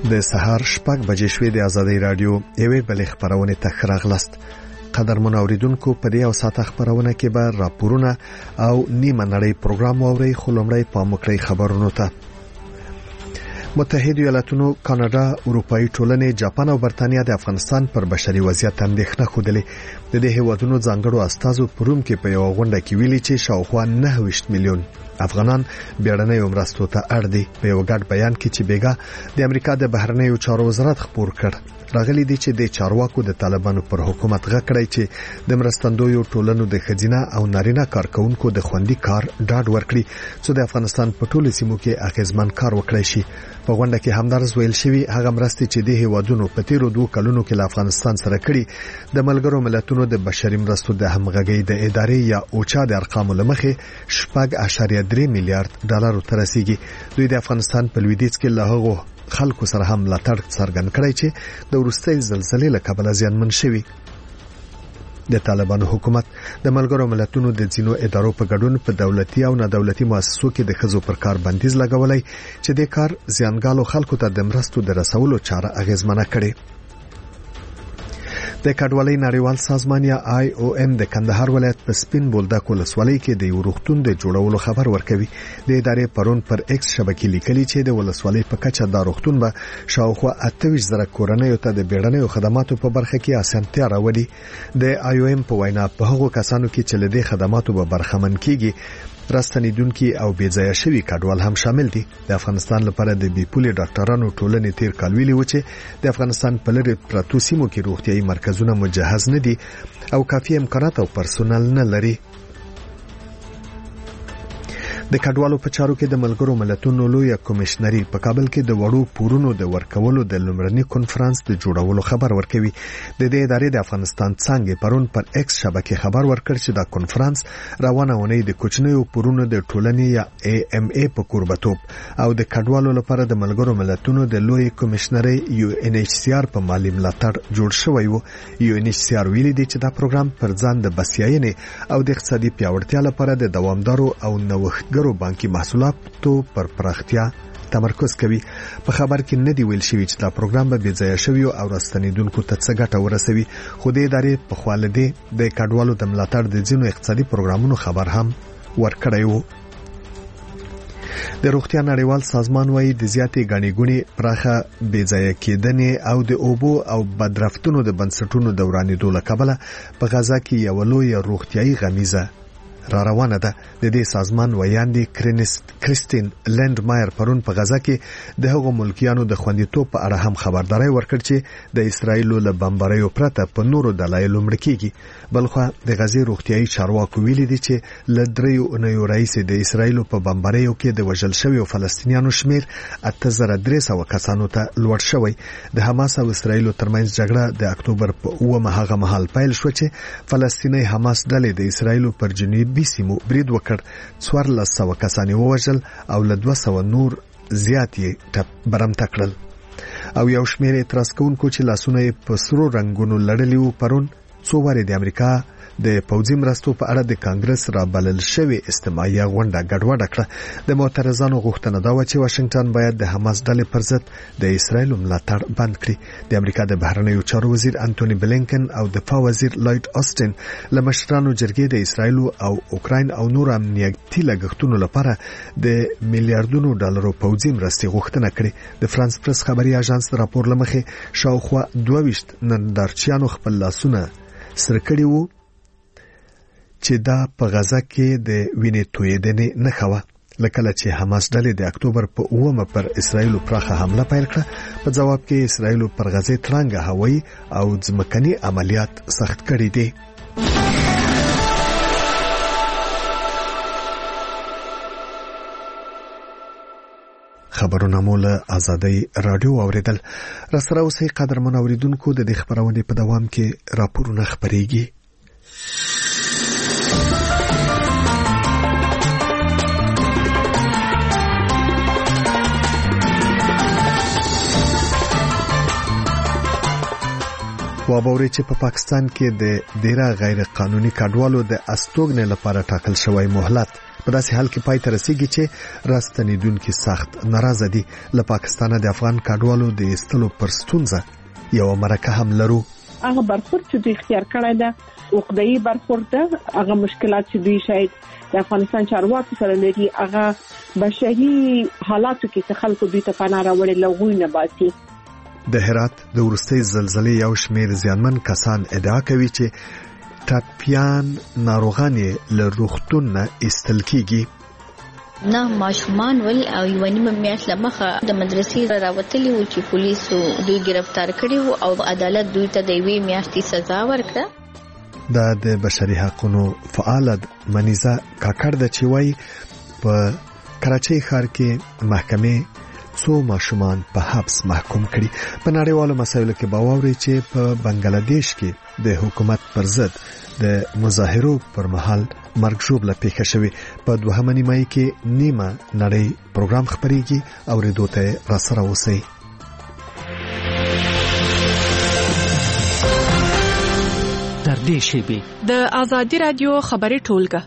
د سهار 6 بجې شوې د ازادي رادیو یوې بلې خبرونه ته راغلاست. قدرمن اوریدونکو په دې او ساعت خبرونه کې به راپورونه او نیمه نړۍ پروګرام اوري خلومړی پامکړی خبرونو ته. متحده ایالاتونو، کاناډا، اروپאי ټولنې، جاپان او برتانیا د افغانستان پر بشري وضعیت اندېښنه خوده. د دې هیوادونو ځانګړو استازو پروم کې په یو غونډه کې ویلي چې شاوخوا 9 میلیون افغانان بیړنۍ مرستو ته اړ دي. په یو ګډ بیان کې چې بیګا د امریکا د بهرنیو چارو وزارت خبر کړ، راغلي دي چې د چارواکو د طالبانو پر حکومت غکړی چې د مرستندویو ټولنو د خزینه او نارینه کارکونکو د خوندي کار ډاډ ورکړي چې د افغانستان په ټولو سیمو کې اغیزمن کار وکړي شي. په غونډه کې همدارس ویل شوی هغه مرستې چې د هیوادونو په تیرو 2 کلونو کې له افغانستان سره کړي د ملګرو ملتونو د بشري مرستو د همغږۍ د ادارې یا اوچا د ارقامو لمخې 4.3 میلیارډ ډالر ته رسیدي. دوی د افغانستان په لویدیځ کې له هغو خلکو سره هم ملاتړ څرګند کړی چې د وروستۍ زلزلې له کبله زیانمن شوي. د طالبانو حکومت د ملګرو ملتونو د ځینو ادارو په ګډون په دولتي او نه دولتي مؤسسو کې د خزو پر کار بندیز لګولای چې د کار زیانګالو خلکو ته د مرستو د رسولو چاره اغیزمنه کړي. د کډوالۍ نړیوال سازمان یا IOM د کندهار ولایت په سپین بولدک ولسوالۍ کې د یو روغتون د جوړولو خبر ورکوي. د ادارې پرون پر ایکس شبکې لیکلي چې د ولسوالۍ په کچه دا روغتون به شاوخوا 28,000 کورنیو ته د بیړنیو خدماتو په برخه کې اسانتیا راوړي. د IOM په وینا په هغو کسانو کې چې له دې خدماتو به برخمن کیږي راستنیدونکو او بیځایه شوی کډوال هم شامل دي. د افغانستان لپاره د بیپولي ډاکټرانو ټولنې تیر کال ویلي و چې د افغانستان په لری پراتو سیمو کې روغتيایي مرکزونه مجهز نه دي او کافي امکانات او پرسونل نه لري. د کډوالو په چارو کې د ملګرو ملتونو لوی کمشنري په کابل کې د وړو پورونو د ورکولو د لومړني کانفرنس د جوړولو خبر ورکوي. د دې ادارې د افغانستان څنګه پرون پر ایکس شبکې خبر ورکړ چې دا کانفرنس روانه ونی د کوچنیو پورونو د ټولنې یا AMA په قربتوب او د کډوالو لپاره د ملګرو ملتونو د لوی کمشنري UNHCR په مالی ملاتړ جوړ شوی و. UNHCR ویلي دی چې دا پروګرام پر ځان د بسیاینې او د اقتصادي پیاوړتیا لپاره د دوامدارو او نوښتګرو بانکي محصولاتو پر پراختیا تمرکز کوي. په خبر کې نه دی ویل شوی چې دا پروګرام به بېځایه شوی او راستنیدونکو ته څه ګټه ورسوي، خو د ادارې په خواله د کډوالو د ملاتړ د ځینو اقتصادي پروګرامونو خبر هم ورکړی و. د روغتیا نړیوال سازمان وايي د زیاتې غني ګونی پراخه بېځایه کېدنې او د اوبو او بدرفتونو د بنسټونو دورانېدو له کبله په غزا کې یو لوی روغتیایي غمیزه را روانه ده. د دې سازمان ویاندې کریستین لندمایر پرون په غزا کې د هغو ملکیانو د خوندیتوب په اړه هم خبرداري ورکړ چې د اسرایل له بمباریو پرته په نورو دلایلو مړ کیږي. بلخو د غزې روغتیایي چارواکو ویلي دي چې ل 3 اونیو رئیس د اسرایل په بمباریو کې د وژل شویو فلسطینیانو شمیر 8300 کسانو ته لوړ شوی. د حماس او اسرایل ترمنځ جګړه د اکتوبر په 9 هغه مهال پیل شو چې فلسطیني حماس ډلې د اسرایل پر جنوبي سیمو برید وکړ. 1400 کسان ووژل او له 200 نور زیات یې برمته کړل او یو شمېر اعتراض کوونکو چې لاسونه په سرو رنگونو لړلي وو پرون څو واره د امریکا د پوځي مرستو په اړه د کانګرس را بلل شوی استماعي غونډه ګډوډه کړه. د معترضانو غوښتنه دا و چې واشنگټن باید د حماس ډلې پر ضد د اسرایل ملاتړ بند کړي. د امریکا د بهرنیو چارو وزیر انټونی بلینکن او دفاع وزیر لایډ آسټن له مشرانو جرګې د اسرایل او اوکراین او نور امنیتي لګښتونو لپاره د میلیارډونو ډالرو پوځي مرستې غوښتنه کړې. د فرانس پریس خبري اژانس راپور لمخې شاوخوا 22 نندارچیانو خپل لاسونه سره کړي وو چې دا په غزا کې د وینې تویېدنې نه خوا. لکه چې حماس ډلې د اکتوبر په 9 پر اسرایل پراخه حمله پیل کړه، په جواب کې اسرایل پر غزې ترانګه هوایي او ځمکني عملیات سخت کړي دي. خبرونه مول ازادي رادیو اوریدل. را سره اوسئ قدرمن اوریدونکو، د دې خبرونه په دوام کې راپورونه خبريږي. وابوري چې په پاکستان کې د ډیره غیر قانوني کډوالو د استوګنې لپاره ټاکل شوی مهلت په داسې حال کې پای ته رسیږي چې راستنیدونکو سخت ناراضه دي. له پاکستانه د افغان کډوالو د ایستلو پر ستونزه یو مرکه هم لرو. هغه برخورد چې دوی اختیار کړی ده وقایي برخورد ده. هغه مشکلات چې دوی شاید د افغانستان چارواکو سره لري هغه بشري حالاتو کې خلکو دوی ته پناه راوړي لغوی نه باسي. د هرات د ورستۍ زلزلې یو شمېر زیانمن کسان ادعا کوي چې ټاپیان ناروغان له روغتون نه ایستل کیږي. نه ماشومان ول او یو نیمه میاشت لمخه د مدرسې راوتلی و چې پولیسو دوی گرفتار کړي او عدالت دوی ته د یوې میاشتې سزا ورکړه. د بشري حقوقو فعال منیزه کاکړ د چوي په کراچۍ ښار کې محکمې څو ماشومان په حبس محکوم کړي. په نړیوالو مسایلو کې باوري چې په بنگلاديش کې د حکومت پر ضد د مظاهرو پر مهال مرګ ژوبله پیښه شوې. په 2 نیمه کې نیمه نړۍ پروګرام خبريږي او ریډیو ته راسره اوسئ. در دې شیبه د آزادي رادیو خبري ټولګه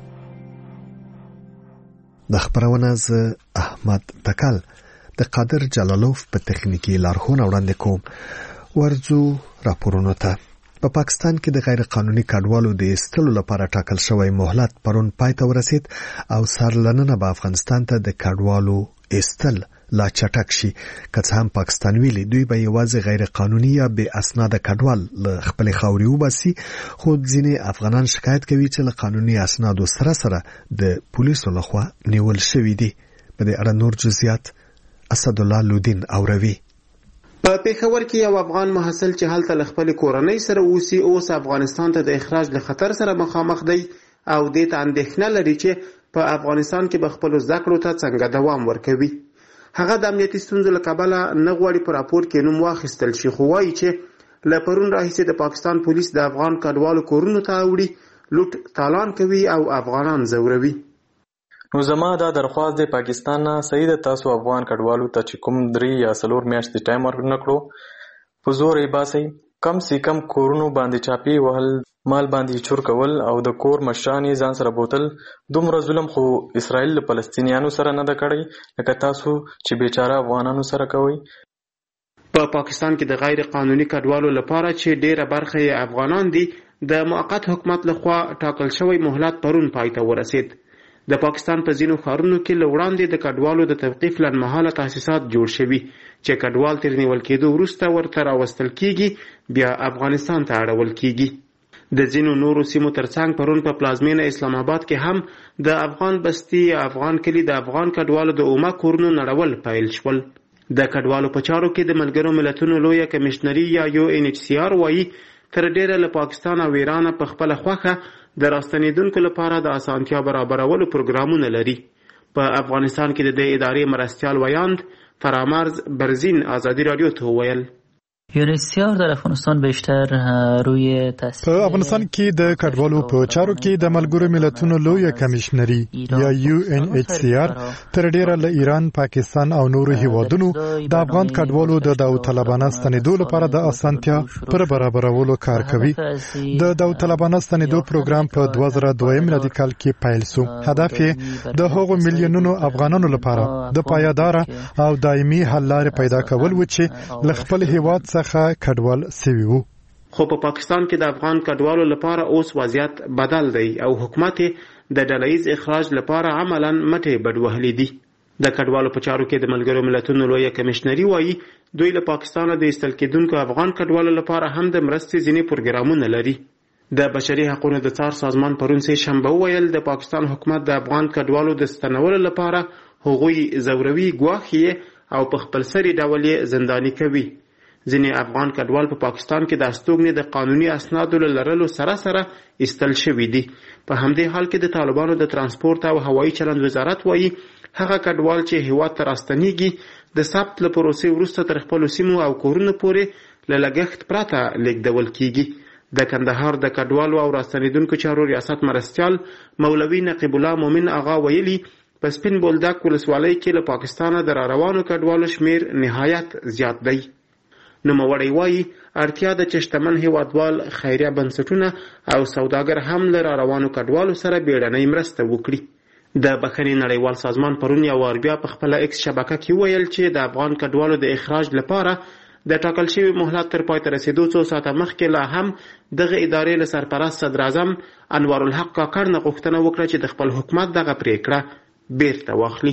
د خبرونه ز احمد تکل د قادر جلالوف په تخنیکی لارښوونه وړاندې کوم. ورځو راپورونو ته. په پاکستان کې د غیر قانوني کډوالو د ایستلو لپاره ټاکل شوی مهلت پرون پای ته ورسید او سرلننه به افغانستان ته د کډوالو ایستل لا چټک شي. که څه هم پاکستان ویلي دوی به یوازې غیر قانوني یا بې اسناد کډوال له خپل خاوري وباسي، خو ځینې افغانان شکایت کوي چې له قانوني اسنادو سره سره د پولیسو لخوا نیول شوی دي. په دې اړه نور جزئیات اسد الله لودین اوروي. په پیښور کې یو افغان محصل چې هلته خپل کورنۍ سره اوسي اوس افغانستان ته د اخراج له خطر سره مخامخ دی او د ته اندېښنه لري چې په افغانستان کې به خپل زده کړو ته څنګه دوام ورکوي. هغه د امنیتي ستونزو له کبله نه غواړي په راپور کې نوم واخیستل شي، خو وایي چې له پرون راهیسې د پاکستان پولیس د افغان کډوالو کورونو ته وړي، لوټ تالان کوي او افغانان ځوروي. نو زما دا درخواست دی پاکستان نه صحیح ده، تاسو افغان کډوالو ته چې کوم 3 یا 4 میاشتې ټایم ورنکړو په زور یې باسي، کم سي کم کورونو باندې چاپی وهل، مال باندې چور کول او د کور مشران یې ځان سره بوتل. دومره ظلم خو اسرائیل له فلسطینیانو سره نه ده کړی لکه تاسو چې بیچاره افغانانو سره کوي. په پاکستان کې د غیر قانوني کډوالو لپاره چې ډیره برخه یې افغانان دي، د موقت حکومت لخوا ټاکل شوی مهلت پرون پای ته ورسید. د پاکستان په ځینو ښارونو کې له وړاندې د کډوالو د توقیف لنډمهاله تاسیسات جوړ شوي چې کډوال تر نیول کېدو وروسته ورته راوستل کیږي، بیا افغانستان ته اړول کیږي. د ځینو نورو سیمو ترڅنګ پرون په پلازمینه اسلام آباد کې هم د افغان بستی افغان کلی د افغان کډوالو د اوما کورونو نړول پیل شول. د کډوالو په چارو کې د ملګرو ملتونو لویه کمشنري یا UNHCR وایي تر ډیره له پاکستان او ایران په خپل خوخه د راستنیدونکو لپاره د اسانتیا برابرولو پروګرامونه لري. په افغانستان کې د ادارې مرستیال ویاند فرامرز برزین آزادی رادیو ته ویل UNHCR در افغانستان بیشتر روی تاثیر په افغانستان کې د کډوالو په چارو کې د ملګرو ملتونو لویه کمشنري یا UNHCR تر ډیره له ایران، پاکستان او نورو هیوادونو د افغان کډوالو د داوطلبانه ستنېدو لپاره د اسانتیا پر برابرولو کار کوي. د داوطلبانه ستنېدو پروګرام په 2002 میلادي کال کې پیل شو. هدف یې د هغو میلیونونو افغانانو لپاره د پایدار او دایمي حل لارې پیدا کول و چې له خپل هیواد څخه کډوال سوي وو. خو په پاکستان کې د افغان کډوالو لپاره اوس وضعیت بدل دی او حکومت د ډلهییز اخراج لپاره عملاً مټې بډ وهلې دي. د کډوالو په چارو کې د ملګرو ملتونو لویه کمشنري وایي دوی له پاکستانه د ایستل کېدونکو افغان کډوالو لپاره هم د مرستې ځینې پروګرامونه لري. د بشري حقوقو د څار سازمان پرون سه شنبه ویل د پاکستان حکومت د افغان کډوالو د ستنولو لپاره هغوی ځوروي، ګواښي او په خپلسري ډول یې زنداني کوي. ځینې افغان کډوال په پاکستان کې د استوګنې د قانوني اسنادو لرلو سره سره ایستل شوي دي. په همدې حال کې د طالبانو د ترانسپورت او هوایي چلند وزارت وایي هغه کډوال چې هیواد ته راستنیږي د ثبت له پروسې وروسته تر خپلو سیمو او کورونو پورې له لګښت پرته لیږدول کیږي. د کندهار د کډوالو او راستنیدونکو چارو ریاست مرستیال مولوي نقیب الله مومن آغا ویلي په سپین بولدک ولسوالۍ کې له پاکستانه د راروانو کډوالو شمیر نهایت زیات دی. نوموړی وایي اړتیا ده چې شتمن هیوادوال، خیریه بنسټونه او سوداګر هم له راروانو کډوالو سره بیړنۍ مرسته وکړي. د بخښنې نړیوال سازمان پرون یو وار بیا په خپل ایکس شبکه کې ویل چې د افغان کډوالو د اخراج لپاره د ټاکل شوی مهلت تر پای ته رسیدو څو ساعته مخکې لا هم دغه ادارې له سرپرست صدر اعظم انوار الحق کاکړ نه غوښتنه وکړه چې د خپل حکومت دغه پریکړه بیرته واخلي.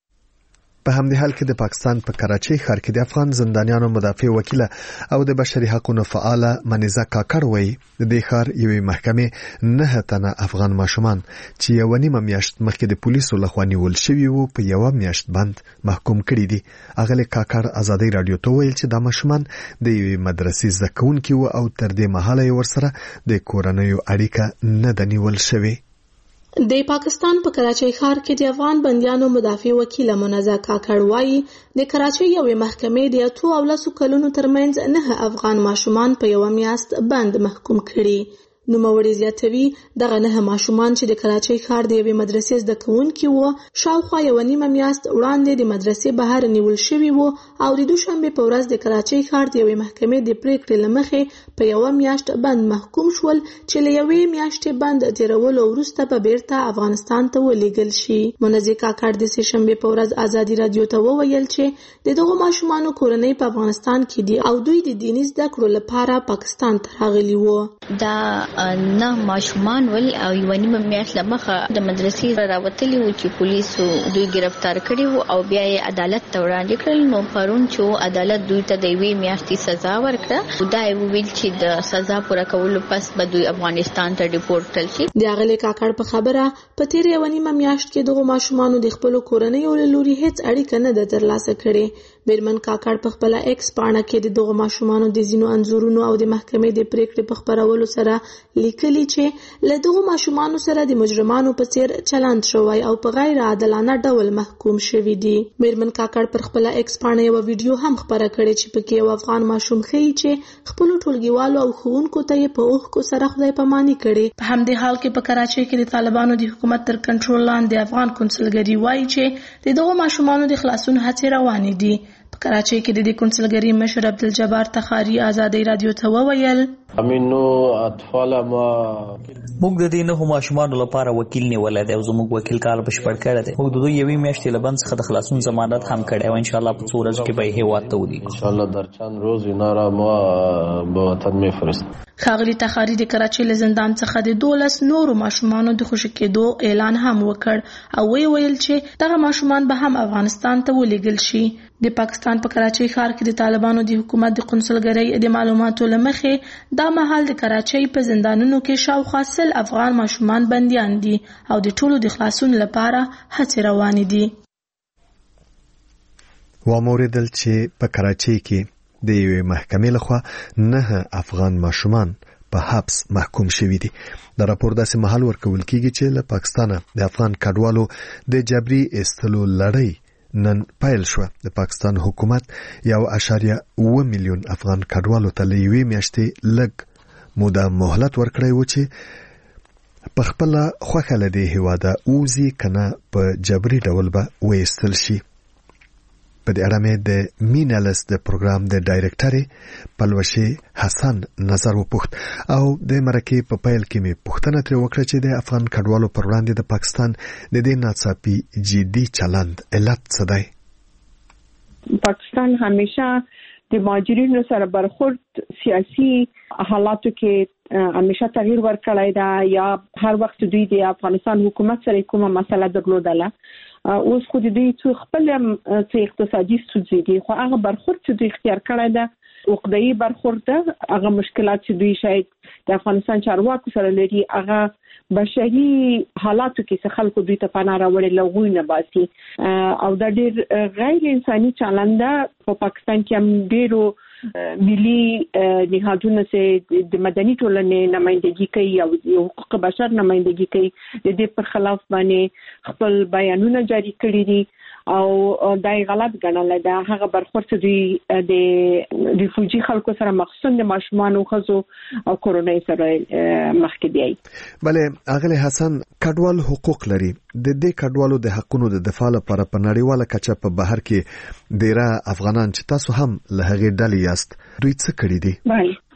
په همدې حال کې د پاکستان په کراچۍ ښار کې د افغان زندانیانو مدافع وکیله او د بشري حقوقو فعاله منیزه کاکړ وایي د دې ښار یوې محکمې 9 تنه افغان ماشومان چې یو نیمه میاشت مخکې د پولیسو لخوا نیول شوي وو په یو میاشت بند محکوم کړي دي. اغلی کاکړ ازادي رادیو ته ویل چې دا ماشومان د یوې مدرسې زده کوونکي وو او تر دې مهاله یې ورسره د کورنیو اړیکه نه ده نیول شوې. د پاکستان په کراچۍ ښار کې د افغان بندیانو مدافع وکیله منیزه کاکړ وایي د کراچۍ یوې محکمې د 8 او 10 کلونو ترمنځ 9 افغان ماشومان په یو میاشت بند محکوم کړي. نوموړي زیاتوي دغه 9 ماشومان چې د کراچۍ ښار د یوې مدرسې زده کوونکي وو شاوخوا یو نیمه میاشت وړاندې د مدرسې بهر نیول شوي وو او د دوشنبه په ورځ د کراچۍ ښار د یوې محکمې د پریکړې لمخې په یو میاشت بند محکوم شول چې له یوې میاشتې بند تیرولو وروسته به بیرته افغانستان ته ولېږل شي. منیزه کاکړ د سهشنبه په ورځ ازادي رادیو ته وویل چې د دغو ماشومانو کورنۍ په افغانستان کې دي او دوی د دیني زده کړو لپاره پاکستان ته راغلي وو. دا نه ماشومان ول او یو نیمه میاشت لمخه د مدرسې راوتلی و چې پولیسو دوی گرفتار کړي وو او بیا یې عدالت ته وړاندې کړل. نو پرون چې عدالت دوی ته د یوې میاشتې سزا ورکړه دا یې ویل چې د سزا پوره کولو پس به دوی افغانستان ته ډیپورټ کړل شي. د اغلی کاکړ په خبره په تیر یو نیمه میاشت کې دغه ماشومانو د خپل کورنیو له لوري هیڅ اړیکه نه ده ترلاسه کړې. بیرمن کاکړ په خپل ایکس پاڼه کې د دغه ماشومانو د زینو انزورونو او د محکمې د پریکړې په خبرولو سره لیکلي چې له دغه ماشومانو سره د مجرمانو په څیر چلند شوی او په غیر عادلانه ډول محکوم شوی دي. بیرمن کاکړ پر خپل ایکس پاڼه یو ویډیو هم خبره کړې چې پکې یو افغان ماشوم ښیي چې خپل ټولګیوالو او ښوونکو ته یې په اوښکو سره خدای پاماني کړې. په همدې حال کې په کراچۍ کې د طالبانو د حکومت تر کنټرول لاندې افغان کونسلګري وایي چې د دغه ماشومانو د خلاصون هڅې روانې دي. په کراچۍ کې د کونسلګري مشر عبدالجبار تخاری ازادي رادیو ته وویل موږ د دې 9 ماشومانو لپاره وکیل نیولای دی او زموږ وکیل کار بشپړ کړی دی. موږ د دوی یوې میاشتې له بند څخه د خلاصون ضمانت هم کړی او ان شاء الله په څو ورځو کې به هیواد ته ولیږو. ان شاء الله در چند روز اینا را ما به وطن میفرستیم. ښاغلي تخاری د کراچۍ له زندان څخه د 12 نورو ماشومانو د خوشي کېدو اعلان هم وکړ او ویل چې دغه ماشومان به هم افغانستان ته ولېږل شي. د پاکستان په کراچۍ ښار کې د طالبانو د حکومت د قونسلګرۍ د معلوماتو لمخې دا مهال د کراچۍ په زندانونو کې شاوخوا 100 افغان ماشومان بنديان دي او د ټولو د خلاصون لپاره هڅې روانې دي. واموریدل چې په کراچۍ کې د یوې محکمې لخوا 9 افغان ماشومان په حبس محکوم شوي دي. د راپور داسې مهال ورکول کیږي چې له پاکستانه د افغان کډوالو د جبري ایستلو لړۍ نن پیل شو. د پاکستان حکومت 1.7 میلیون افغان کډوالو ته له یوې میاشتې لږ موده مهلت ورکړی و چې په خپل خوښه له دې هیواده اوزي کنه په جبري ډول به وایستل شي. په دې اړه مې د مینالس د پروګرام د ډایرکټر پلوشي حسن نظر وپوښت او د مرکې په پیل کې مې پوښتنه ترې وکړه چې د افغان کډوالو پر وړاندې د پاکستان د دې ناڅاپي جدي چلند علت څه دی. پاکستان همیشه د مهاجرینو سره برخورد سیاسي حالاتو کې همیشه تغییر ورکړی دا یا هر وخت دوی د افغانستان حکومت سره کومه مسله درلودله. اوس خو د دوی څو خپل اقتصادي ستونزې دي خو هغه برخورد چې دوی اختیار کړی ده وقدایي برخورد ده. هغه مشکلات چې دوی شاید د افغانستان چارواکو سره لري هغه بشري حالاتو کې څه خلکو دوی ته پناه راوړي لغوی نه باسي او دا ډېر غیر انساني چلند ده. په پاکستان کې هم ډېرو ملي نهادونه چې د مدني ټولنې نمائندګي کوي او د حقوق بشر نمائندګي کوي د دې پر خلاف باندې خپل بیانونه جاری کړي دي او دای غلط ګڼل دا هغه برخورد دوی د ریفوجي خلکو سره مخصوص د ماشومان او خزو او کورونای سره مخکې دی. بلې اغلی حسن کډوال حقوق لري. د دې کډوالو د حقونو د دفاع لپاره په نړیواله کچه په بهر کې ډیره افغانان چې تاسو هم له هغې ډلې یاست دوی څه کړي دي؟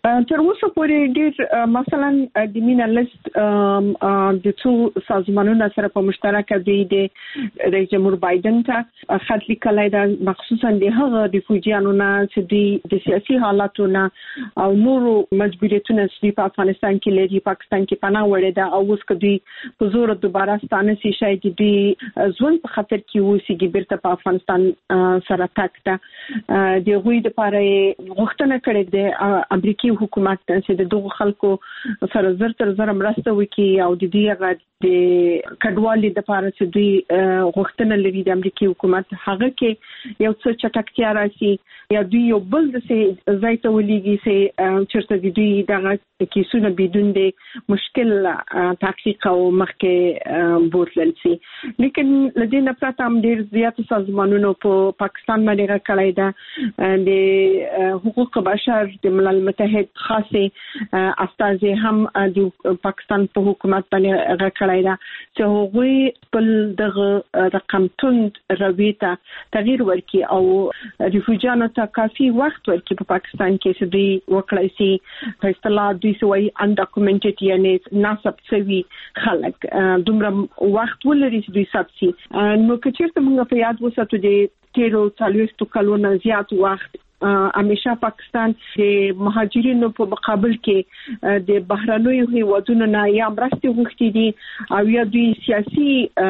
تر اوسه پورې ډېر مثلا د مینا لیست د څو سازمانونو سره په مشترکه دی د رئیس جمهور بایدن ته خط لیکلی دا مخصوصا د هغه ریفوجیانو نه چې د سیاسي حالاتونو او نورو مجبوریتونو چې په افغانستان کې لري پاکستان کې پناه وړي دا او اوس کدي په زور دوباره ستانه شي شاید د ژوند په خطر کې وسی بیرته په افغانستان سره تاکته د غوي د پاره غوښتنه کړې د امریکایي حکومت چې د دغه خلکو سره زر مرسته وکړي او د دې هغه د کډوالي د پاره چې دوی غوښتنه لري د امریکایي حکومت هغه کې یو څه چټکتیا راشي یا دوی یو بل د ځای ته ولېږي چې چېرته دوی دغه کیسونه بدون د مشکل تحقیق او مخکې بوتلل شي لیکن لدې نه پرته هم ډېر زیات سازمانونو په پاکستان باندې راکړی دا د حقوق بشر د ملل متحد خاصه استازي هم د پاکستان په حکومت باندې راکړی دا چې هغوی خپل دغه رقم تند رویته تغییر ورکړي او ریفوجیانو ته کافي وخت ورکړي په پاکستان کې چې دوی وکړای شي په اصطلاح دوی سوی undocumented یعنی ناسب شوي خلک دومره وخت ولري چې دوی ثبت شي نو که چېرته موږ په یاد وساتو د تیرو 40 کلونو زیات وخت همیشه پاکستان د مهاجرینو په مقابل کې د بهرنیو هیوادونو نه یا مرستې غوښتي دي او یا دوی سیاسي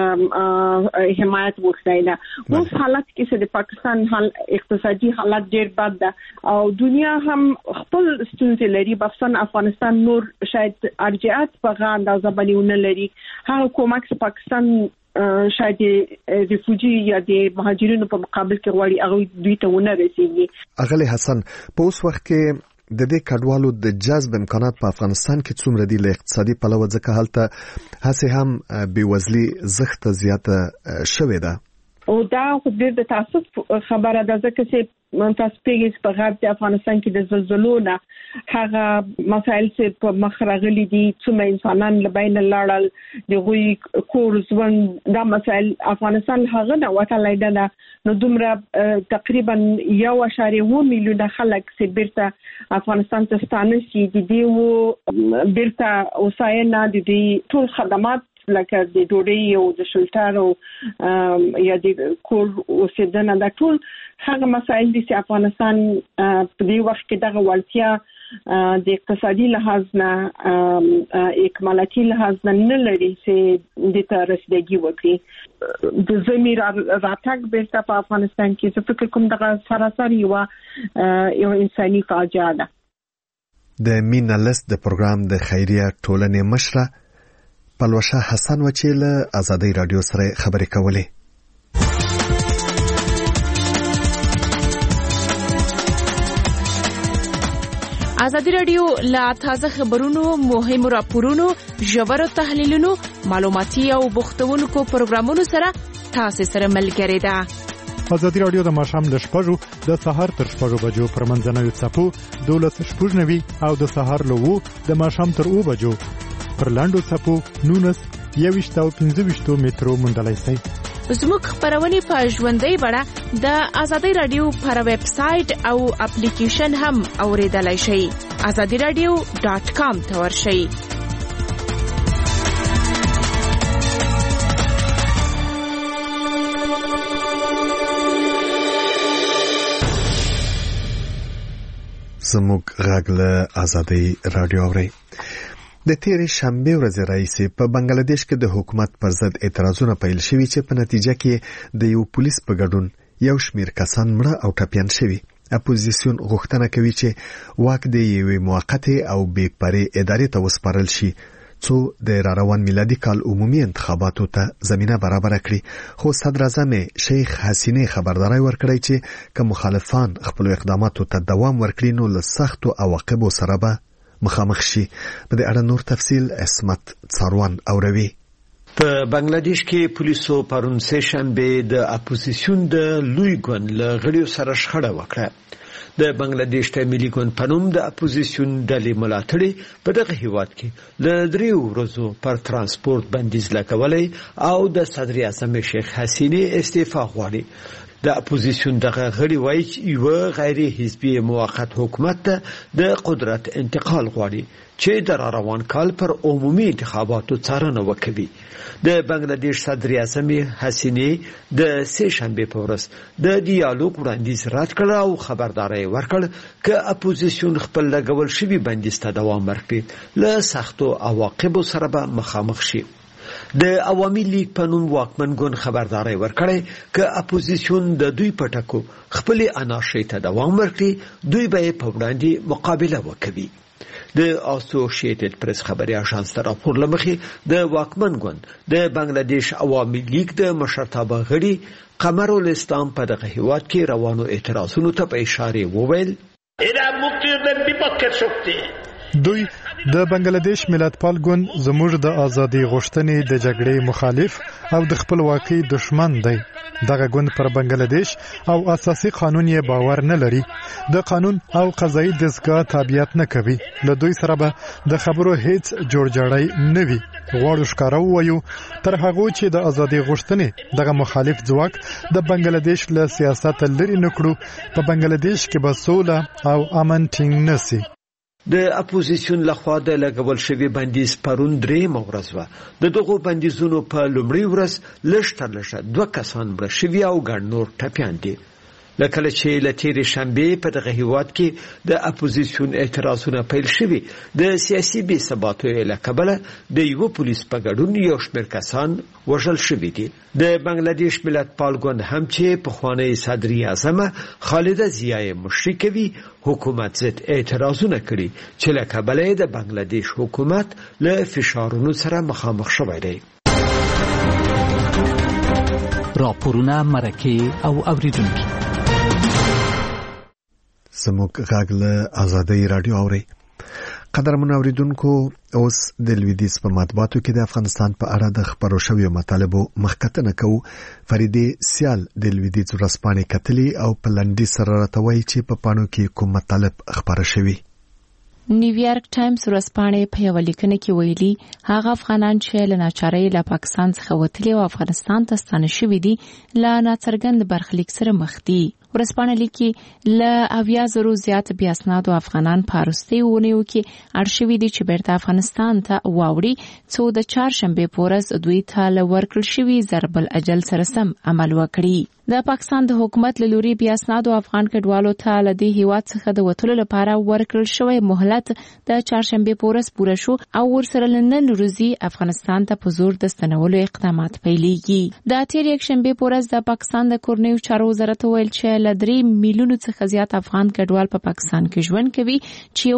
حمایت غوښتي ده اوس حالت کې د پاکستان حال اقتصادي حالت ډېر بد ده او دنیا هم خپل ستونزې لري بخصوصا افغانستان نور شاید ارجعات په غا اندازه باندې نه لري هغه کومک پاکستان شاید ریفوجی یا د مهاجرینو په مقابل کې غواړي هغه دوی ته ونه رسیږي. اغلی حسن په اوس وخت کې د دې کډوالو د جذب امکانات په افغانستان کې څومره دي له اقتصادي پلوه ځکه هلته هڅه هم بېوزلي زښت زیاته شوې ده او دا خو ډېر د تاسف خبره ده ځکه چې تاسو پیږئ په غرب د افغانستان کې د زلزلو نه هغه مسایل چې په مخ راغلي دي څومره انسانان له بین لاړل د غوي کور ژوند دا مسایل افغانستان هغه نه وتلای ده نو دومره تقریبا 1.1 میلیون خلک چې بیرته افغانستان ته ستانه شي د دې بیرته اوساینه د دې ټول خدمات لکه د ډوډۍ او د شلټر او یا د کور اوسېدنه دا ټول هغه مسایل دي چې افغانستان په دې وخت کې دغه وړتیا د اقتصادي لحاظ نه اکمالاتي لحاظ نه لري چې د ته رسیدګي وکړي د زمیر راتګ بیرته په افغانستان کې چې فکر کوم دغه سراسر یو انساني فاجعه ده. د مینا لیست د پروګرام د خیریه ټولنې مشره پلوشه حسن وچیل آزادی رادیو سره خبرې کولې. آزادی رادیو لا تازه خبرونو مهمو راپورونو ژورو تحلیلونو معلوماتي او بوختونکو پروګرامونو سره تاسو سره ملګری ده. آزادی رادیو د ماښام له 6 د سهار تر 6 بجو پر منځنوي څپو 12:90 او د سهار له 2 د ماښام تر 2 بجو پر لاندو څپو 19 او 15 مترو موندلای شئ. زموږ خبرونه په ژوندۍ بڼه د آزادی رادیو پر ویب سټ او اپلیکیشن هم اوریدلای شئ. azadiradio.com ته ورشئ. زموږ غږ له آزادی رادیو اوري. د تیرې شنبه ورځ راځي په بنگلاديش کې د حکومت پر ضد اعتراضونه پیل شوي چې په نتیجه کې د یو پولیس په ګډون یو شمیر کسان مړه او ټپيان شوي. اپوزیسیون غوښتنه کوي چې واک د یوې موقته او بې پرې ادارې ته وسپارل شي څو د روان میلادي کال عمومي انتخاباتو ته زمينه برابر کړي. خو صدر اعظم شیخ حسینه خبرداري ورکړی چې که مخالفان خپل اقداماتو ته دوام ورکړي نو له سختو عواقبو سره به مخامخ شي. په دې اړه نور تفصیل اسمت څاروان اوروي. په بنگلاديش کې پولیسو پرون سشنبه د اپوزیسیون د لوی ګوند له غړیو سره شخړه وکړه. د بنگلاديش ته ملي ګوند په نوم د اپوزیسیون ډلې ملاتړي په دغه هیواد کې له 3 ورځو پر ترانسپورت بندیز لګولې او د صدر اعظم شیخ حسینه استعفا غواړي. د اپوزیسیون دغه غړي وایي چې یو غیر حزبي موقت حکومت ته د قدرت انتقال غواړي چې د روان کال پر عمومي انتخاباتو څارنه وکړي. د بنگلاديش صدر اعظم حسینه د سه شنبه په ورځ د ډیالوګ وړاندیز رد کړ او خبرداري ورکړ چې اپوزیسیون خپل لګول شوی بندیز ته دوام ورکړي له سختو عواقبو سره به مخامخ شي. د عوامي لیگ په نوم واکمن ګوند خبرداري ورکړي چې اپوزیسیون د دوی پټکو خپل انارشي ته دوام ورکړي، دوی به په وړاندې مقابله وکړي. د اسوسییټډ پریس خبري اژانس ته راپور لمخې د واکمن ګوند د بنگلاديش عوامي لیگ د مشرتابه غړي قمر الاسلام په دغه هیواد کې روانو اعتراضونو ته په اشاره وویل دوی د بنگلاديش ملتپال ګوند زموږ د ازادي غوښتنې د جګړې مخالف او د خپلواکۍ دشمن دی. دغه ګوند پر بنگلاديش او اساسي قانون یې باور نه لري، د قانون او قضایي دستګاه تابعیت نه کوي. له دوی سره به د خبرو هیڅ جوړجاړی نه وي. غواړو ښکاره ووایو تر هغه چې د ازادي غوښتنې دغه مخالف ځواک د بنگلاديش له سیاست لري نه کړو، په بنگلاديش کې به سوله او امن ټینګ نشي. د اپوزیسیون لخوا د لګول شوی بندیز پرون درېمه ورځ وه. د دغو بندیزونو په لومړۍ ورځ لږ تر لږه 2 کسان مړه شوي او ګڼ نور ټپیان دي. لکه چې له تېرې شنبې په دغه هیواد کې د اپوزیسیون اعتراضونه پیل شوي، د سیاسي بې ثباتۍ له کبله د یو پولیس په ګډون یو شمېر کسان وژل شوي دي. د بنگلاديش ملتپال ګوند هم چې پخوانی صدر اعظم خالده ضیا یې مشري کوي، حکومت ضد اعتراضونه کړي چې له کبله د بنگلاديش حکومت له فشارونو سره مخامخ شوی دی. راپورونه، مرکې او اوریدونکي زموږ غږ له آزادۍ رادیو اوري. قدرمن اوریدونکو، اوس د لویدیځ په مطبوعاتو کې د افغانستان په اړه د خبرو شویو مطالبو مخکتنه کوو. فریدې سیال د لویدیځ ورځپاڼې کتلي او په لنډي سره راته چې په پاڼو کې کوم مطالب خبره شوي. نیویارک ټایمز ورځپاڼې په یو لیکنه کې ویلي هغه افغانان چې له ناچارۍ له پاکستان څخه وتلي او افغانستان ته ستانه شوي دي له ناڅرګند برخلیک سره مخ دي. ورځپاڼه لیکي له 80,000 زیات بې اسنادو افغانان په وروستیو اونیو کې اړ شوي دي چې بیرته افغانستان ته واوړي، څو د چهارشنبې په ورځ دوی ته له ورکړل شوي ضرب الاجل سره سم عمل وکړي. د پاکستان د حکومت له لوري بې اسنادو افغان کډوالو ته له دې هیواد څخه د وتلو لپاره ورکړل شوی مهلت د چهارشنبې په ورځ پوره شو او ورسره نن ورځې افغانستان ته په زور د ستنولو اقدامات پیلېږي. د تېرې یکشنبې په ورځ د پاکستان د کورنیو چارو وزارت ویل چې له 3 میلیونو څخه زیات افغان کډوال په پاکستان کې ژوند کوي چې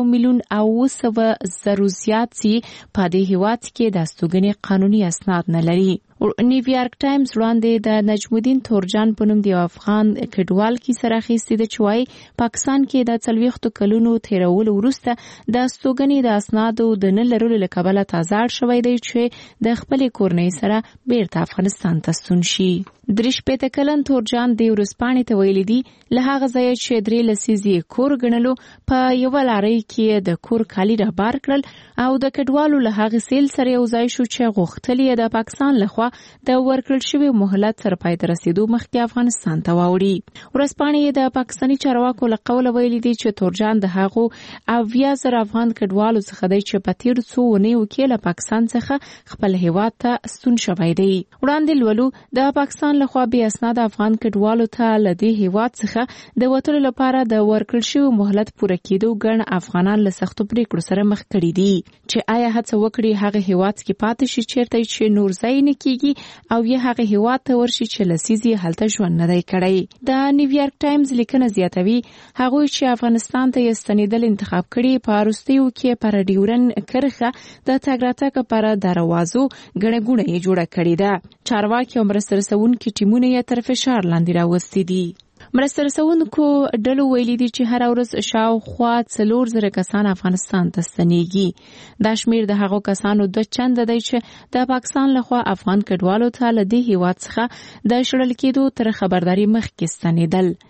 1,900,000 زیات په دې هیواد کې د استوګنې قانوني اسناد نه لري. نیویارک ټایمز وړاندې د نجم الدین تورجان په نوم د افغان کډوال کې سره اخیستې ده چې وايي پاکستان کې د 40 کلونو تیرولو وروسته د استوګنې د اسنادو د نه لرلو له کبله تازه شوی دی چې د خپل کورنۍ سره بیرته افغانستان ته ستون شي. 35 کلن تورجان د ورځپاڼې ته ویلي دي له هغه ځای چې 3 لسیزې کور ګڼلو په یو لارۍ کې د کور کالي را بار کړل او د کډوالو له هغه سیل سره یو ځای شو چې غوښتل د پاکستان لخوا د ورکړل شوی مهلت سره پای ته رسیدو مخکې افغانستان ته واوړي. ورځپاڼې د پاکستاني چارواکو له قوله ویلي دي چې تورجان د هغو 80,000 افغان کډوالو څخه دی چې په تیر څو اونیو کې له پاکستان څخه خپل هیواد ته ستون شوی دی. وړاندې لولو د پاکستان لخوا بې اسناد افغان کډوالو ته له دې هیواد څخه د وتلو لپاره د ورکړل شوی مهلت پوره کېدو ګڼ افغانان له سختو پریکړو سره مخ کړي دي چې آیا هڅه وکړي هغه هیواد کې پاتې شي چیرته چې نور ځای نه کیږي او یا هغه هیواد ته ورشي چې لسیزې هلته ژوند نه دی کړی. د نیویارک ټایمز لیکنه زیاتوي هغوی چې افغانستان ته یې ستنېدل انتخاب کړي په وروستیو کې پر ډیورن کرښه د تګ راتګ لپاره دروازو ګڼه ګوڼه یې جوړه کړې ده. چارواکي او مرسته رسونکي ټیمونه یې تر فشار لاندې راوستي دي. مرسته رسونکو ډلو ویلي دي چې هر ورځ شاوخوا 4,000 کسان افغانستان ته ستنېږي. دا شمیر د هغو کسانو 2 چنده دی چې د پاکستان لخوا افغان کډوالو ته له دې هیواد څخه د شړل کېدو تر خبرداري مخکې ستنېدل.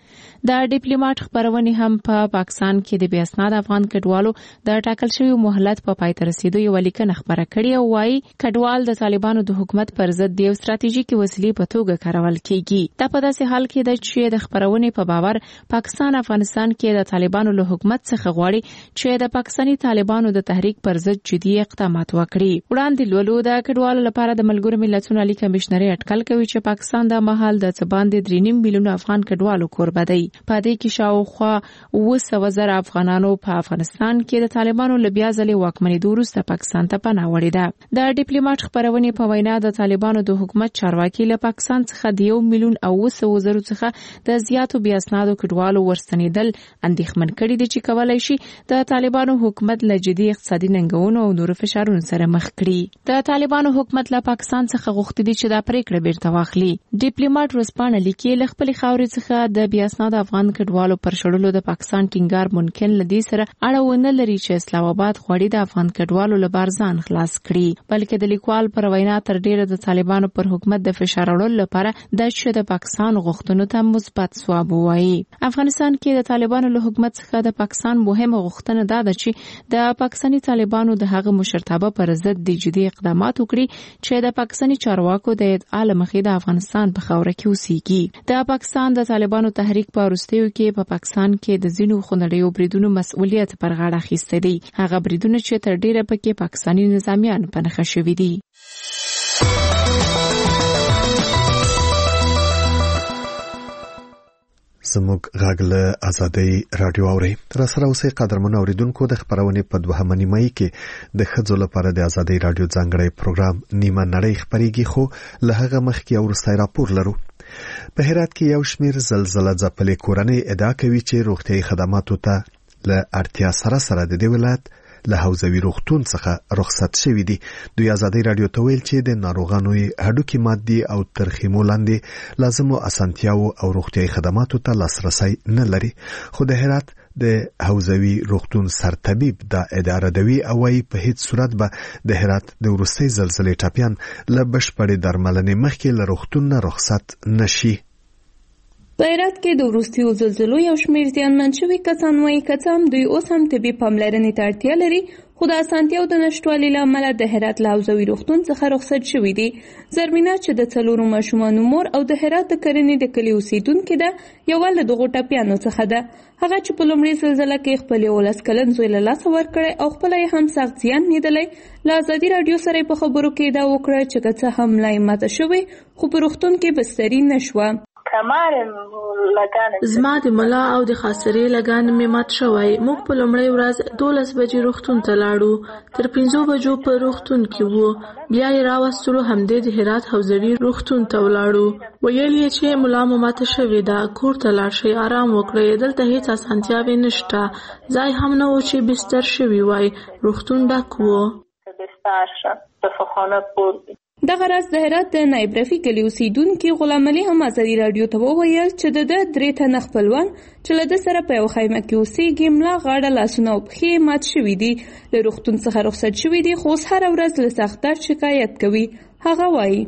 د ډیپلوماټ خبرونه هم په پاکستان کې د بې اسناد افغان کډوالو د ټاکل شوی مهلت په پای ته رسیدو یو لیکنه خبره کړې او وايي کډوال د طالبانو د حکومت پر ضد د ستراتیژیکي وسیلې په توګه کارول کیږي. دا په داسې حال کې ده چې د خبرونه په باور پاکستان افغانستان کې د طالبانو له حکومت څخه غواړي چې د پاکستاني طالبانو د تحریک پر ضد جدي اقدامات وکړي. وړاندې لولو د کډوالو لپاره د ملګرو ملتونو عالی کمشنري اټکل کوي چې پاکستان د مهال د څباندې 3.5 میلیون افغان کډوالو کوربه دی. په دې کې شاوخوا 200,000 افغانانو په افغانستان کې د طالبانو له بیا ځلې واکمنېدو وروسته پاکستان ته پناه وړې ده. د ډیپلوماټ خبرونه په وینا د طالبانو د حکومت چارواکي له پاکستان څخه د 1,200,000 څخه د زیاتو بیا اسنادو کډوالو ورستنېدل اندېښمن کړي دي چې کولای شي د طالبانو حکومت له جدي اقتصادي ننګونو او نورو فشارونو سره مخ کړي. د طالبانو حکومت له پاکستان څخه غوښتي دي چې دا پریکړه بیرته واخلي. ډیپلوماټ ورسپانه لیکي له خپل خاورې څخه د بیا اسناد افغان کډوالو پر شړلو د پاکستان ټینګار ممکن لدی سره اړه لري چې اسلام آباد غوړي د افغان کډوالو له بارزان خلاص کړي، بلکې د لیکوال پر وینا تر ډیره د طالبانو پر حکومت د فشار اړولو لپاره د شته پاکستان غوښتنو ته مثبت ځواب وایي. افغانستان کې د طالبانو له حکومت څخه د پاکستان مهمه غوښتنه ده چې د پاکستاني طالبانو د هغه مشرتابه پر ضد د جدي اقدامات وکړي چې د پاکستاني چارواکو د ادعا مخې د افغانستان په خاوره کې اوسېږي. د پاکستان د طالبانو تحریک په وروستیو کې په پاکستان کې د ځینو خونړیو بریدونو مسؤلیت پر غاړه اخیستی دی. هغه بریدونه چې تر ډیره پکې پاکستاني نظامیان په نښه شوي دي. زموږ غږ له ازادۍ رادیو اوري. تر سره اوسې قدرمن اوریدونکو د خبرونه په 2 نیمایي کې د خځو لپاره د ازادۍ رادیو ځانګړی پروګرام نیمه نړۍ خبريږي، خو له هغه مخکې اورستای راپور لرو. په هرات کې یو شمیر زلزلہ ځپلې کورنۍ ادعا کوي چې روغتيایي خدماتو ته له اړتیا سره د دې ولایت له حوزوي روغتون څخه رخصت شوی دي. دوی ازادۍ رادیو ته ویل چې د ناروغانو هډوکي مادي او ترخیمو لاندې لازمو اسانتیاو او روغتيایي خدماتو ته لاسرسي نه لري. خو د هرات د حوزوي روغتون سرطبيب د اداره دوی او په هیڅ صورت به د هرات د وروستي زلزلې ټاپیان له بشپړې درملنې مخکې له روغتون نه رخصت نشي. په هرات کې د وروستیو زلزلو یو شمېر زیانمن شوي کسان وایي که څه هم دوی اوس هم طبي پاملرنې ته اړتیا لري، خو د اسانتیاو د نشتوالي له امله د هرات له حوزوي روغتون څخه رخصت شوي دي. زرمینه چې د 4 ماشومانو مور او د هرات د کرنې د کلي اوسیدونکې ده، یوه له دغو ټپیانو څخه ده. هغه چې په لومړي زلزله کې خپل 11 کلن زوی له لاسه ورکړی او خپله یې هم سخت زیان لیدلی، له ازادي راډیو سره په خبرو کې ادعا وکړه چې که څه هم لا یې ماته شوې خو په روغتون کې بستري نه شوه. زما د ملا او د خاصري لګان مې مات شوی. موږ په لومړۍ ورځ 12 بجې روغتون ته لاړو، تر 5 بجو په روغتون کې وو، بیا یې راوستلو همدې د هرات حوزوي روغتون ته ولاړو. ویل یې چې ملا مو ماته شوې ده، کور ته لاړ شئ، آرام وکړئ، دلته هیڅ اسانتیاوې نشته، ځای هم نه و چې بستر شوی وای، روغتون ډک و. دغه راز د هرات د نایب رفیق کلي اوسیدونکي غلام علي هم ازادي راډیو ته وویل چې د 3 تنه خپلوان چې له ده سره په یو خیمه کې اوسېږي ملا غاړه لاسونه او پښې مات شوي دي، له روغتون څخه رخصت شوي دي، خو اوس هره ورځ له سخت درد شکایت کوي. هغه وایي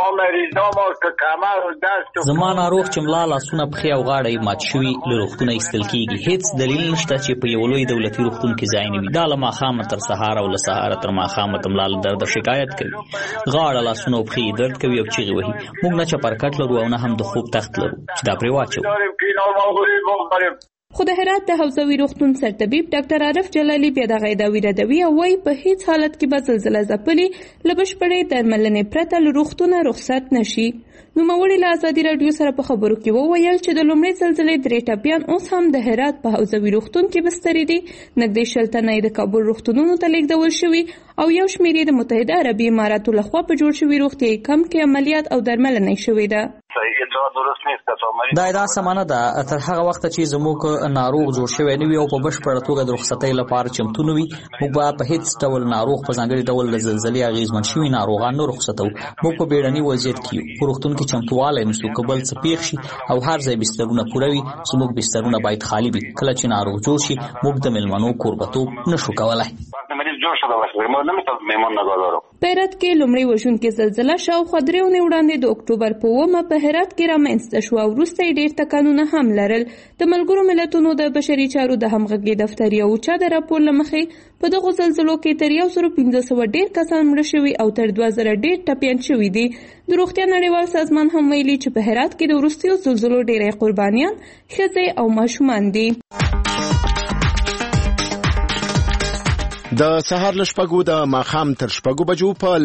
زما ناروغ چې ملا لاسونه پښې او غاړه یې مات شوي له روغتونه ایستل کېږي. هیڅ دلیل نشته چې په یو لوی دولتي روغتون کې ځای نه وي. دا له ماښامه تر سهاره او له سهاره تر ماښامه د ملا له درده شکایت کوي، غاړه لاسونه او پښې درد کوي او چیغې وهي. موږ نه چپرکټ لرو او نه هم د خوب تخت لرو چې دا پرې واچوو. خو د هرات د حوزوي روغتون سرطبيب ډاکټر عارف جلالي بیا دغه ادعاوې ردوي او وايي په هیڅ حالت کې به زلزله ځپلې له بشپړې درملنې پرته له روغتونه رخصت نشي. نوموړي له ازادي راډیو سره په خبرو کې وویل چې د لومړۍ زلزلې 3 ټپیان اوس هم د هرات په حوزوي روغتون کې بستري دي، نږدې 60 تنه د کابل روغتونونو ته لیږدول شوي او یو شمېر د متحده عربي اماراتو لخوا په جوړ شوي روغتیایي کمپ کې عملیات او درملنه شوې ده. دا ادعا سمانه ده تر هغه وخت چې زموږ ناروغ جوړ شوی نه وي او په بشپړه توګه د رخصتۍ لپاره چمتو نه وي. موږ به په هیڅ ډول ناروغ په ځانګړي ډول د زلزلې اغېزمن شوي ناروغان نه رخصتو. موږ په بیړني وضعیت کې یو، په روغتون کې چمتووالی نیسو که بل څه پیښ شي او هر ځای بسترونه پوره وي. زموږ بسترونه باید خالي وي. کله چې ناروغ جوړ شي موږ د میلمنو کوربتوب نشو کولی. په هرات کې لومړی وژونکې زلزله شاوخوا 3 اونۍ وړاندې د اکتوبر په 9 په هرات کې رامنځته شوه او وروسته یې ډېر ټکانونه هم لرل. د ملګرو ملتونو د بشري چارو د همغږۍ دفتر یو اوچا د راپور له مخې په دغو زلزلو کې تر 1500 ډېر کسان مړه شوي او تر 2000 ډېر ټپیان شوي دي. د روغتیا نړیوال سازمان هم ویلي چې په هرات کې د وروستیو زلزلو ډېری قربانیان ښځې او ماشومان دي. د سهار له 6 د ماښام تر 6 بجو په